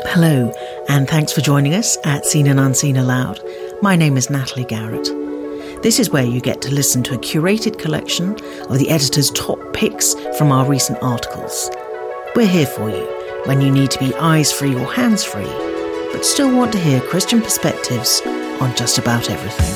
Hello, and thanks for joining us at Seen and Unseen Aloud. My name is Natalie Garrett. This is where you get to listen to a curated collection of the editor's top picks from our recent articles. We're here for you when you need to be eyes-free or hands-free, but still want to hear Christian perspectives on just about everything.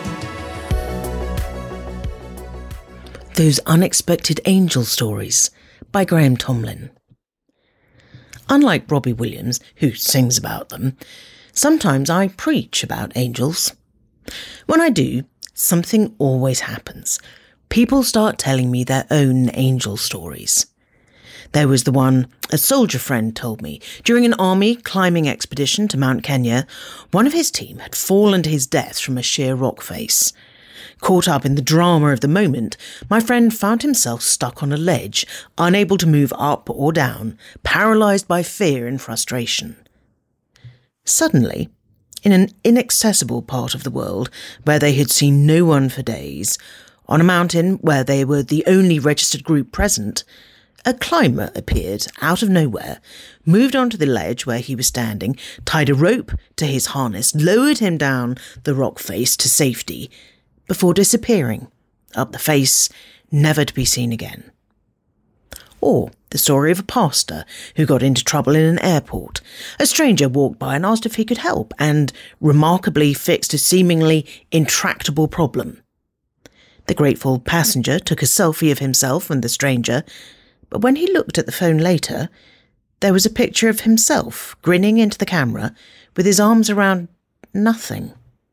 Those Unexpected Angel Stories by Graham Tomlin. Unlike Robbie Williams, who sings about them, sometimes I preach about angels. When I do, something always happens. People start telling me their own angel stories. There was the one a soldier friend told me. During an army climbing expedition to Mount Kenya, one of his team had fallen to his death from a sheer rock face. Caught up in the drama of the moment, my friend found himself stuck on a ledge, unable to move up or down, paralysed by fear and frustration. Suddenly, in an inaccessible part of the world where they had seen no one for days, on a mountain where they were the only registered group present, a climber appeared out of nowhere, moved onto the ledge where he was standing, tied a rope to his harness, lowered him down the rock face to safety, before disappearing up the face, never to be seen again. Or the story of a pastor who got into trouble in an airport. A stranger walked by and asked if he could help, and remarkably fixed a seemingly intractable problem. The grateful passenger took a selfie of himself and the stranger, but when he looked at the phone later, there was a picture of himself grinning into the camera with his arms around nothing.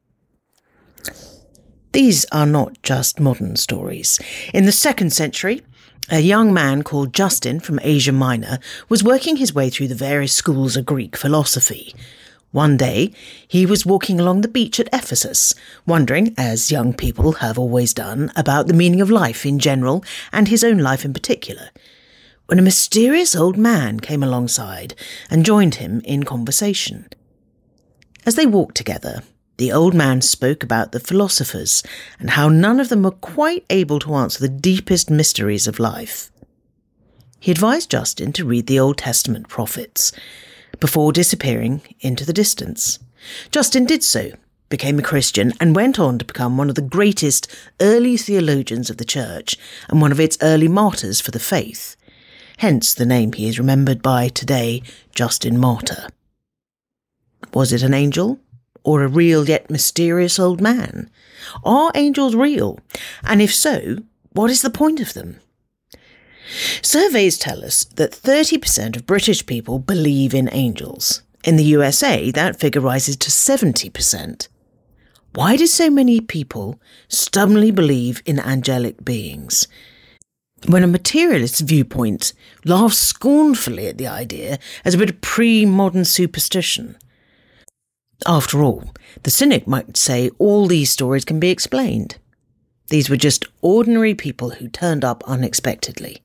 These are not just modern stories. In the 2nd century, a young man called Justin from Asia Minor was working his way through the various schools of Greek philosophy. One day, he was walking along the beach at Ephesus, wondering, as young people have always done, about the meaning of life in general and his own life in particular, when a mysterious old man came alongside and joined him in conversation. As they walked together, the old man spoke about the philosophers and how none of them were quite able to answer the deepest mysteries of life. He advised Justin to read the Old Testament prophets before disappearing into the distance. Justin did so, became a Christian, and went on to become one of the greatest early theologians of the church and one of its early martyrs for the faith. Hence the name he is remembered by today, Justin Martyr. Was it an angel? Or a real yet mysterious old man? Are angels real? And if so, what is the point of them? Surveys tell us that 30% of British people believe in angels. In the USA, that figure rises to 70%. Why do so many people stubbornly believe in angelic beings? When a materialist viewpoint laughs scornfully at the idea as a bit of pre-modern superstition. After all, the cynic might say all these stories can be explained. These were just ordinary people who turned up unexpectedly.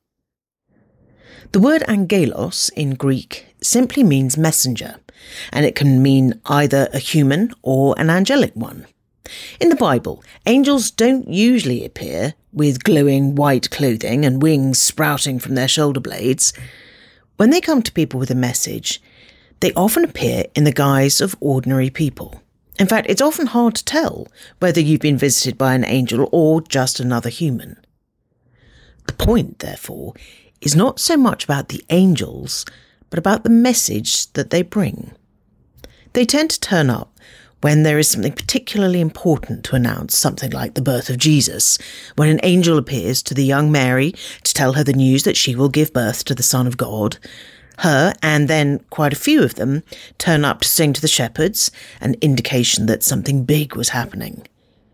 The word angelos in Greek simply means messenger, and it can mean either a human or an angelic one. In the Bible, angels don't usually appear with glowing white clothing and wings sprouting from their shoulder blades. When they come to people with a message, they often appear in the guise of ordinary people. In fact, it's often hard to tell whether you've been visited by an angel or just another human. The point, therefore, is not so much about the angels, but about the message that they bring. They tend to turn up when there is something particularly important to announce, something like the birth of Jesus, when an angel appears to the young Mary to tell her the news that she will give birth to the Son of God. Her, and then quite a few of them, turn up to sing to the shepherds, an indication that something big was happening.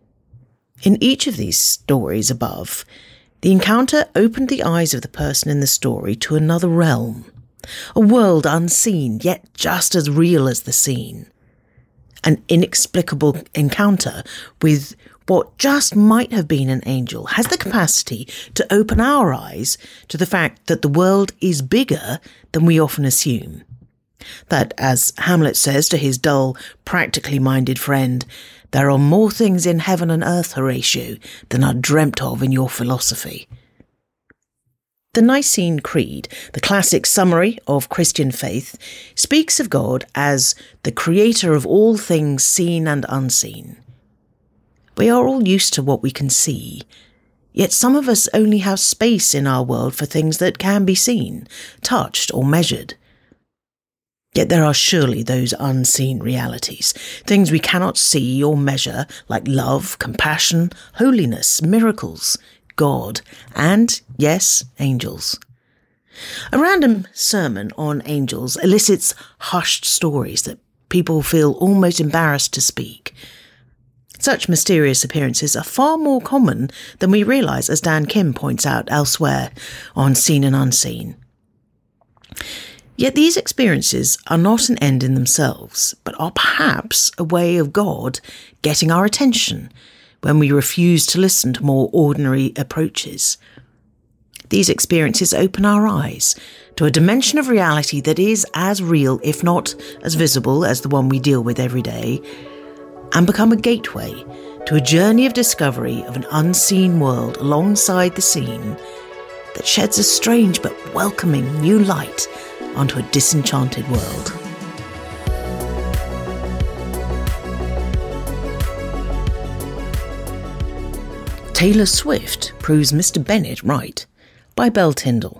In each of these stories above, the encounter opened the eyes of the person in the story to another realm, a world unseen, yet just as real as the scene. An inexplicable encounter with what just might have been an angel has the capacity to open our eyes to the fact that the world is bigger than we often assume. That, as Hamlet says to his dull, practically minded friend, there are more things in heaven and earth, Horatio, than are dreamt of in your philosophy. The Nicene Creed, the classic summary of Christian faith, speaks of God as the creator of all things seen and unseen. We are all used to what we can see, yet some of us only have space in our world for things that can be seen, touched or measured. Yet there are surely those unseen realities, things we cannot see or measure, like love, compassion, holiness, miracles, God, and, yes, angels. A random sermon on angels elicits hushed stories that people feel almost embarrassed to speak. Such mysterious appearances are far more common than we realise, as Dan Kim points out elsewhere on Seen and Unseen. Yet these experiences are not an end in themselves, but are perhaps a way of God getting our attention when we refuse to listen to more ordinary approaches. These experiences open our eyes to a dimension of reality that is as real, if not as visible, as the one we deal with every day, and become a gateway to a journey of discovery of an unseen world alongside the seen that sheds a strange but welcoming new light onto a disenchanted world. Taylor Swift proves Mr. Bennet right, by Belle Tyndall.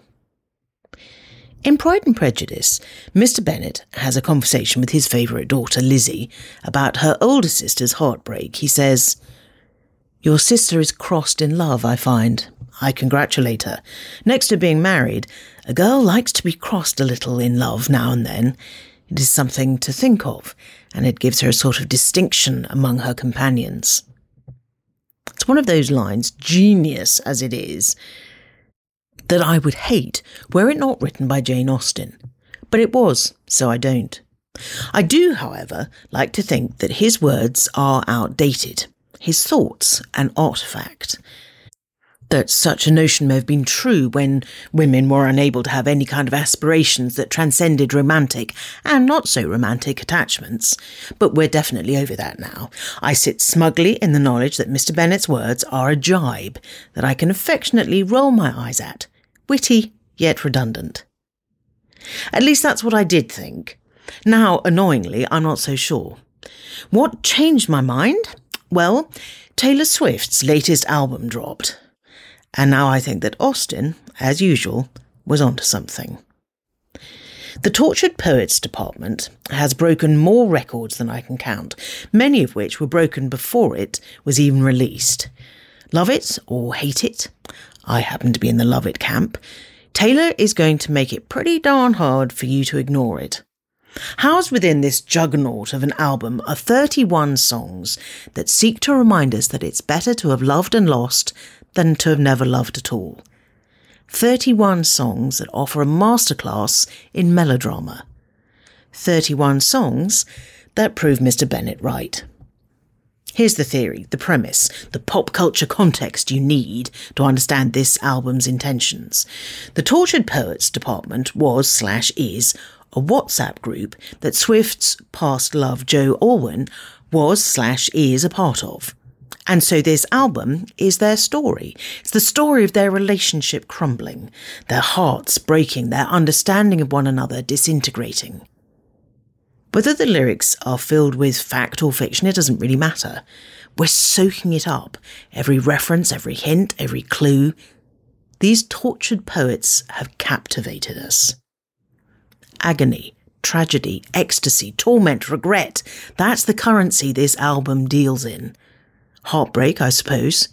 In Pride and Prejudice, Mr. Bennet has a conversation with his favourite daughter, Lizzie, about her older sister's heartbreak. He says, "Your sister is crossed in love, I find. I congratulate her. Next to being married, a girl likes to be crossed a little in love now and then. It is something to think of, and it gives her a sort of distinction among her companions." It's one of those lines, genius as it is, that I would hate were it not written by Jane Austen. But it was, so I don't. I do, however, like to think that his words are outdated, his thoughts an artefact. That such a notion may have been true when women were unable to have any kind of aspirations that transcended romantic and not so romantic attachments, but we're definitely over that now. I sit smugly in the knowledge that Mr. Bennet's words are a jibe that I can affectionately roll my eyes at, witty yet redundant. At least that's what I did think. Now, annoyingly, I'm not so sure. What changed my mind? Well, Taylor Swift's latest album dropped. And now I think that Austen, as usual, was onto something. The Tortured Poets Department has broken more records than I can count, many of which were broken before it was even released. Love it or hate it, I happen to be in the love it camp, Taylor is going to make it pretty darn hard for you to ignore it. Housed within this juggernaut of an album are 31 songs that seek to remind us that it's better to have loved and lost than to have never loved at all. 31 songs that offer a masterclass in melodrama. 31 songs that prove Mr. Bennet right. Here's the theory, the premise, the pop culture context you need to understand this album's intentions. The Tortured Poets Department was/is a WhatsApp group that Swift's past love Jo Alwyn was/is a part of. And so this album is their story. It's the story of their relationship crumbling, their hearts breaking, their understanding of one another disintegrating. Whether the lyrics are filled with fact or fiction, it doesn't really matter. We're soaking it up. Every reference, every hint, every clue. These tortured poets have captivated us. Agony, tragedy, ecstasy, torment, regret. That's the currency this album deals in. Heartbreak, I suppose.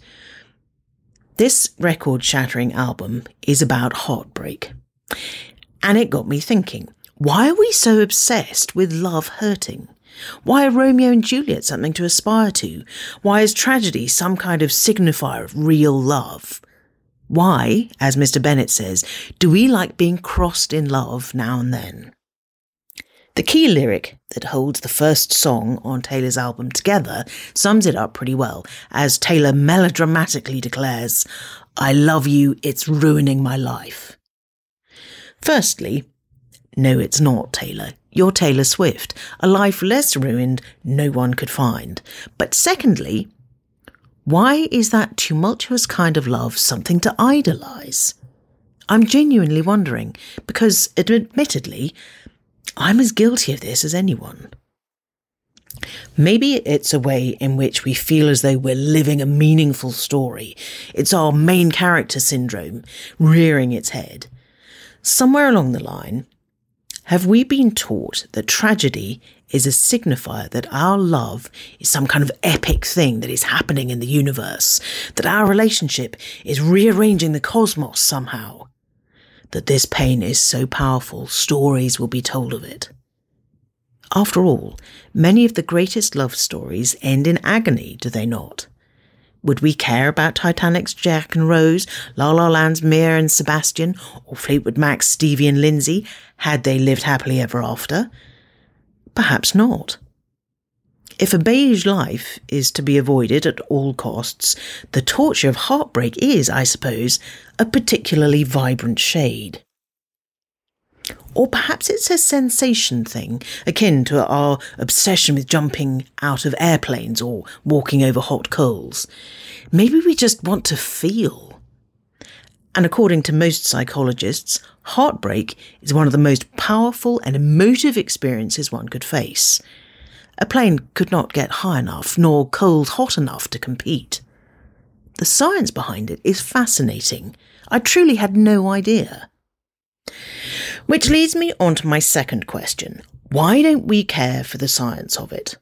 This record-shattering album is about heartbreak. And it got me thinking, why are we so obsessed with love hurting? Why are Romeo and Juliet something to aspire to? Why is tragedy some kind of signifier of real love? Why, as Mr. Bennet says, do we like being crossed in love now and then? The key lyric that holds the first song on Taylor's album together sums it up pretty well, as Taylor melodramatically declares, "I love you, it's ruining my life." Firstly, no, it's not, Taylor. You're Taylor Swift. A life less ruined no one could find. But secondly, why is that tumultuous kind of love something to idolise? I'm genuinely wondering, because admittedly, I'm as guilty of this as anyone. Maybe it's a way in which we feel as though we're living a meaningful story. It's our main character syndrome rearing its head. Somewhere along the line, have we been taught that tragedy is a signifier that our love is some kind of epic thing that is happening in the universe, that our relationship is rearranging the cosmos somehow, that this pain is so powerful, stories will be told of it? After all, many of the greatest love stories end in agony, do they not? Would we care about Titanic's Jack and Rose, La La Land's Mia and Sebastian, or Fleetwood Mac's Stevie and Lindsay, had they lived happily ever after? Perhaps not. If a beige life is to be avoided at all costs, the torture of heartbreak is, I suppose, a particularly vibrant shade. Or perhaps it's a sensation thing, akin to our obsession with jumping out of airplanes or walking over hot coals. Maybe we just want to feel. And according to most psychologists, heartbreak is one of the most powerful and emotive experiences one could face. A plane could not get high enough, nor cold hot enough to compete. The science behind it is fascinating. I truly had no idea. Which leads me on to my second question. Why don't we care for the science of it?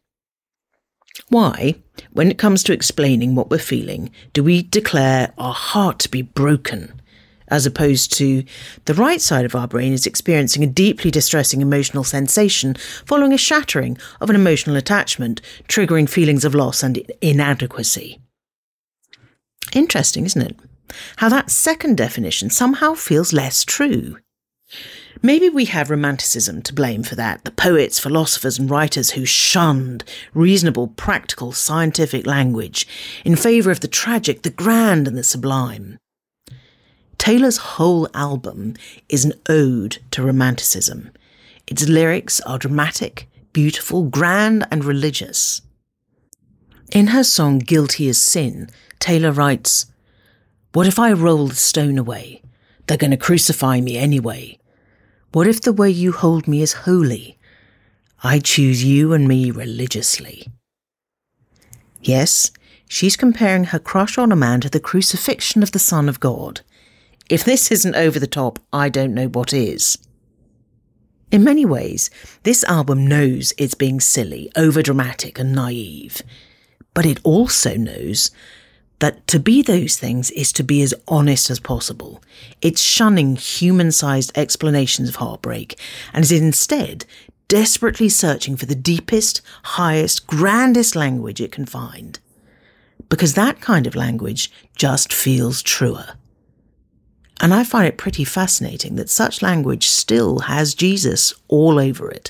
Why, when it comes to explaining what we're feeling, do we declare our heart to be broken, as opposed to the right side of our brain is experiencing a deeply distressing emotional sensation following a shattering of an emotional attachment, triggering feelings of loss and inadequacy? Interesting, isn't it? How that second definition somehow feels less true. Maybe we have romanticism to blame for that, the poets, philosophers and writers who shunned reasonable, practical, scientific language in favour of the tragic, the grand and the sublime. Taylor's whole album is an ode to romanticism. Its lyrics are dramatic, beautiful, grand and religious. In her song Guilty as Sin, Taylor writes, "What if I roll the stone away? They're going to crucify me anyway. What if the way you hold me is holy? I choose you and me religiously." Yes, she's comparing her crush on a man to the crucifixion of the Son of God. If this isn't over the top, I don't know what is. In many ways, this album knows it's being silly, overdramatic and naive. But it also knows that to be those things is to be as honest as possible. It's shunning human-sized explanations of heartbreak and is instead desperately searching for the deepest, highest, grandest language it can find. Because that kind of language just feels truer. And I find it pretty fascinating that such language still has Jesus all over it.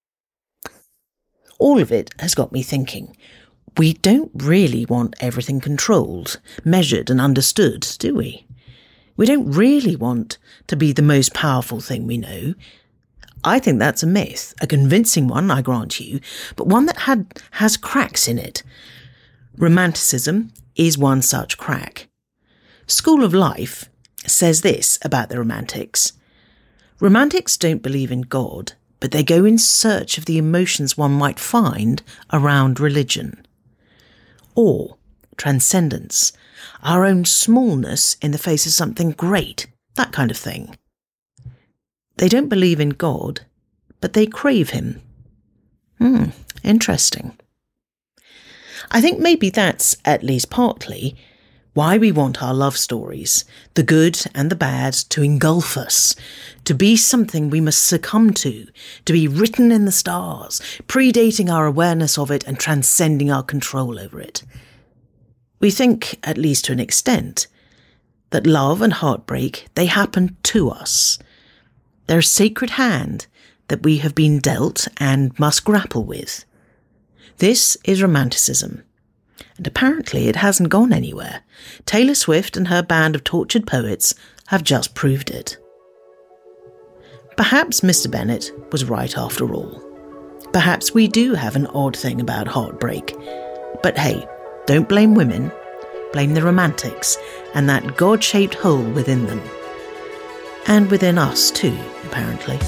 All of it has got me thinking. We don't really want everything controlled, measured and understood, do we? We don't really want to be the most powerful thing we know. I think that's a myth, a convincing one, I grant you, but one that has cracks in it. Romanticism is one such crack. School of Life says this about the Romantics. Romantics don't believe in God, but they go in search of the emotions one might find around religion. Or transcendence, our own smallness in the face of something great, that kind of thing. They don't believe in God, but they crave him. Interesting. I think maybe that's, at least partly, why we want our love stories, the good and the bad, to engulf us, to be something we must succumb to be written in the stars, predating our awareness of it and transcending our control over it. We think, at least to an extent, that love and heartbreak, they happen to us. They're a sacred hand that we have been dealt and must grapple with. This is romanticism. And apparently it hasn't gone anywhere. Taylor Swift and her band of tortured poets have just proved it. Perhaps Mr. Bennett was right after all. Perhaps we do have an odd thing about heartbreak. But hey, don't blame women. Blame the Romantics and that God-shaped hole within them. And within us too, apparently.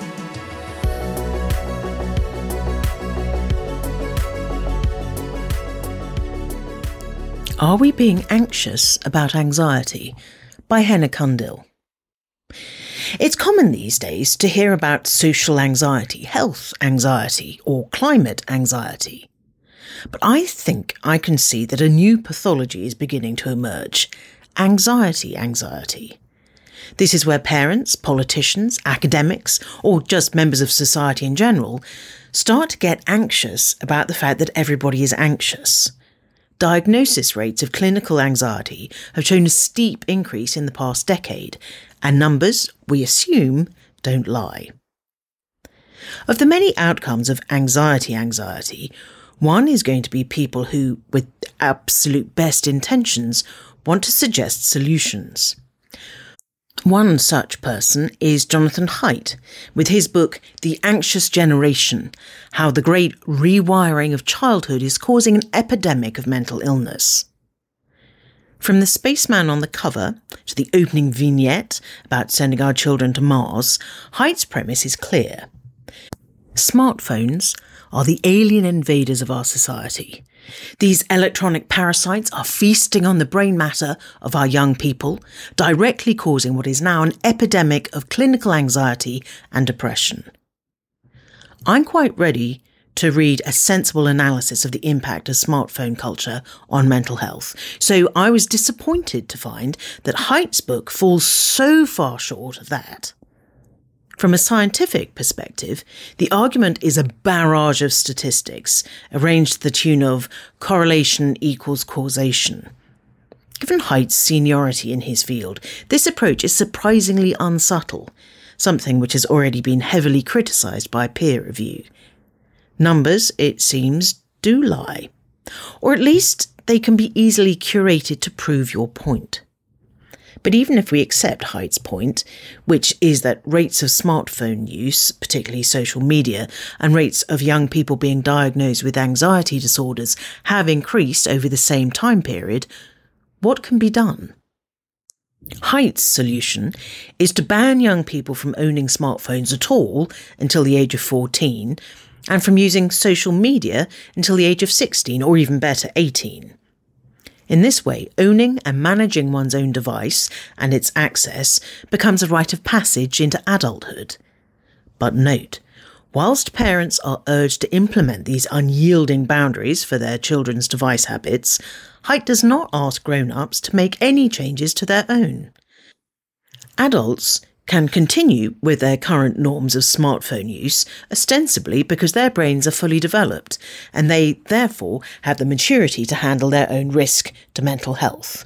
Are We Being Anxious About Anxiety? By Henna Cundill. It's common these days to hear about social anxiety, health anxiety, or climate anxiety. But I think I can see that a new pathology is beginning to emerge: anxiety. This is where parents, politicians, academics, or just members of society in general start to get anxious about the fact that everybody is anxious. Diagnosis rates of clinical anxiety have shown a steep increase in the past decade, and numbers, we assume, don't lie. Of the many outcomes of anxiety, one is going to be people who, with absolute best intentions, want to suggest solutions. One such person is Jonathan Haidt, with his book The Anxious Generation: How the Great Rewiring of Childhood is Causing an Epidemic of Mental Illness. From the spaceman on the cover to the opening vignette about sending our children to Mars, Haidt's premise is clear. Smartphones are the alien invaders of our society. These electronic parasites are feasting on the brain matter of our young people, directly causing what is now an epidemic of clinical anxiety and depression. I'm quite ready to read a sensible analysis of the impact of smartphone culture on mental health, so I was disappointed to find that Haidt's book falls so far short of that. From a scientific perspective, the argument is a barrage of statistics, arranged to the tune of correlation equals causation. Given Haidt's seniority in his field, this approach is surprisingly unsubtle, something which has already been heavily criticised by peer review. Numbers, it seems, do lie, or at least they can be easily curated to prove your point. But even if we accept Haidt's point, which is that rates of smartphone use, particularly social media, and rates of young people being diagnosed with anxiety disorders have increased over the same time period, what can be done? Haidt's solution is to ban young people from owning smartphones at all until the age of 14, and from using social media until the age of 16, or even better, 18. In this way, owning and managing one's own device and its access becomes a rite of passage into adulthood. But note, whilst parents are urged to implement these unyielding boundaries for their children's device habits, Haidt does not ask grown-ups to make any changes to their own. Adults can continue with their current norms of smartphone use, ostensibly because their brains are fully developed, and they therefore have the maturity to handle their own risk to mental health.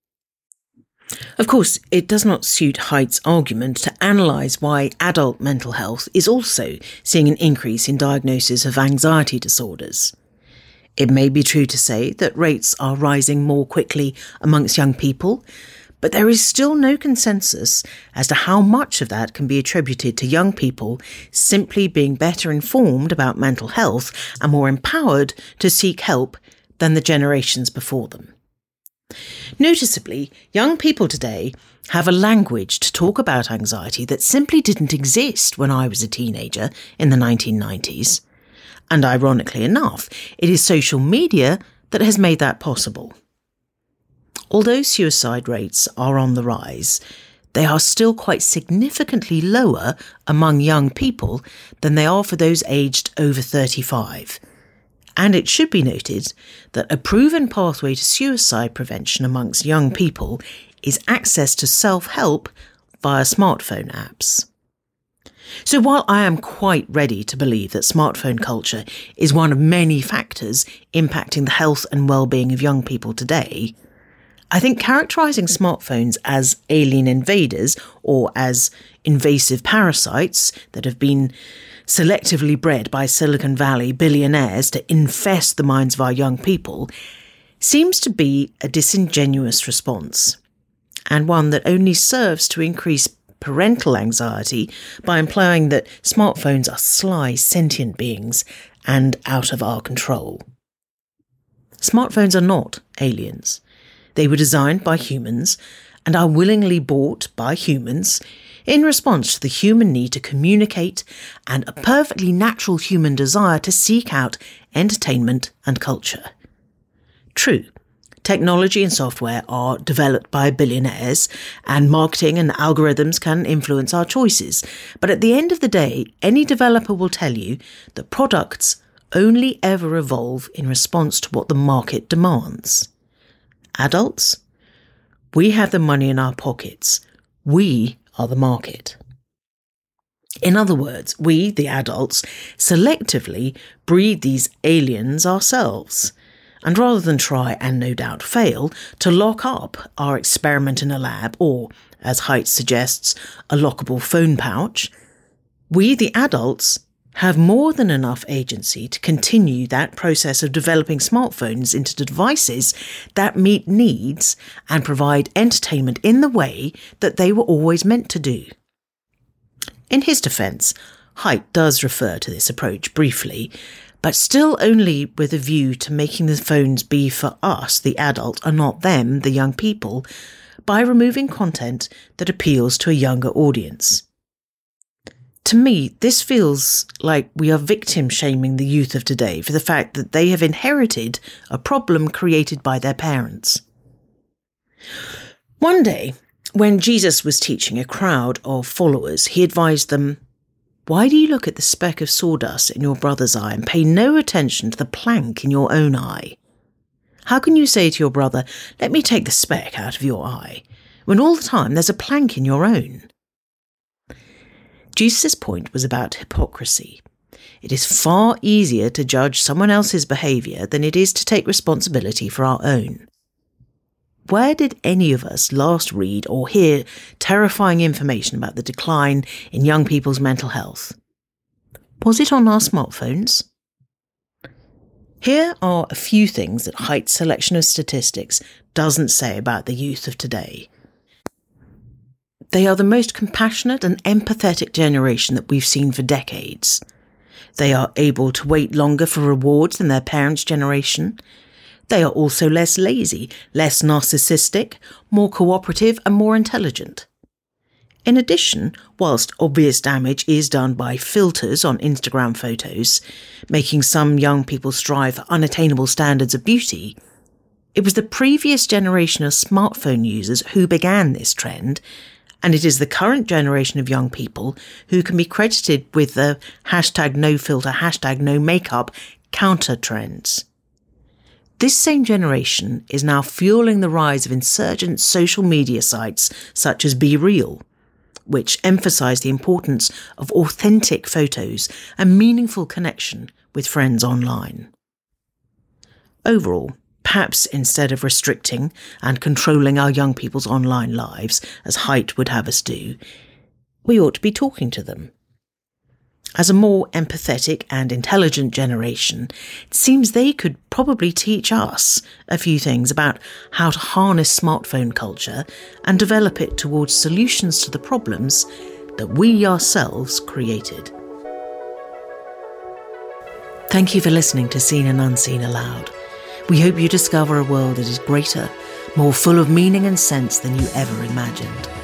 Of course, it does not suit Haidt's argument to analyse why adult mental health is also seeing an increase in diagnosis of anxiety disorders. It may be true to say that rates are rising more quickly amongst young people, but there is still no consensus as to how much of that can be attributed to young people simply being better informed about mental health and more empowered to seek help than the generations before them. Noticeably, young people today have a language to talk about anxiety that simply didn't exist when I was a teenager in the 1990s. And ironically enough, it is social media that has made that possible. Although suicide rates are on the rise, they are still quite significantly lower among young people than they are for those aged over 35. And it should be noted that a proven pathway to suicide prevention amongst young people is access to self-help via smartphone apps. So while I am quite ready to believe that smartphone culture is one of many factors impacting the health and well-being of young people today, I think characterising smartphones as alien invaders or as invasive parasites that have been selectively bred by Silicon Valley billionaires to infest the minds of our young people seems to be a disingenuous response, and one that only serves to increase parental anxiety by implying that smartphones are sly, sentient beings and out of our control. Smartphones are not aliens. They were designed by humans and are willingly bought by humans in response to the human need to communicate and a perfectly natural human desire to seek out entertainment and culture. True, technology and software are developed by billionaires, and marketing and algorithms can influence our choices. But at the end of the day, any developer will tell you that products only ever evolve in response to what the market demands. Adults, we have the money in our pockets. We are the market. In other words, we, the adults, selectively breed these aliens ourselves. And rather than try, and no doubt fail, to lock up our experiment in a lab or, as Haidt suggests, a lockable phone pouch, we, the adults, have more than enough agency to continue that process of developing smartphones into devices that meet needs and provide entertainment in the way that they were always meant to do. In his defence, Haidt does refer to this approach briefly, but still only with a view to making the phones be for us, the adult, and not them, the young people, by removing content that appeals to a younger audience. To me, this feels like we are victim-shaming the youth of today for the fact that they have inherited a problem created by their parents. One day, when Jesus was teaching a crowd of followers, he advised them, "Why do you look at the speck of sawdust in your brother's eye and pay no attention to the plank in your own eye? How can you say to your brother, 'Let me take the speck out of your eye,' when all the time there's a plank in your own?" Jesus' point was about hypocrisy. It is far easier to judge someone else's behaviour than it is to take responsibility for our own. Where did any of us last read or hear terrifying information about the decline in young people's mental health? Was it on our smartphones? Here are a few things that Haidt's selection of statistics doesn't say about the youth of today. They are the most compassionate and empathetic generation that we've seen for decades. They are able to wait longer for rewards than their parents' generation. They are also less lazy, less narcissistic, more cooperative and more intelligent. In addition, whilst obvious damage is done by filters on Instagram photos, making some young people strive for unattainable standards of beauty, it was the previous generation of smartphone users who began this trend, and it is the current generation of young people who can be credited with the #NoFilter, #NoMakeup counter trends. This same generation is now fueling the rise of insurgent social media sites such as BeReal, which emphasise the importance of authentic photos and meaningful connection with friends online. Overall, perhaps instead of restricting and controlling our young people's online lives, as Haidt would have us do, we ought to be talking to them. As a more empathetic and intelligent generation, it seems they could probably teach us a few things about how to harness smartphone culture and develop it towards solutions to the problems that we ourselves created. Thank you for listening to Seen and Unseen Aloud. We hope you discover a world that is greater, more full of meaning and sense than you ever imagined.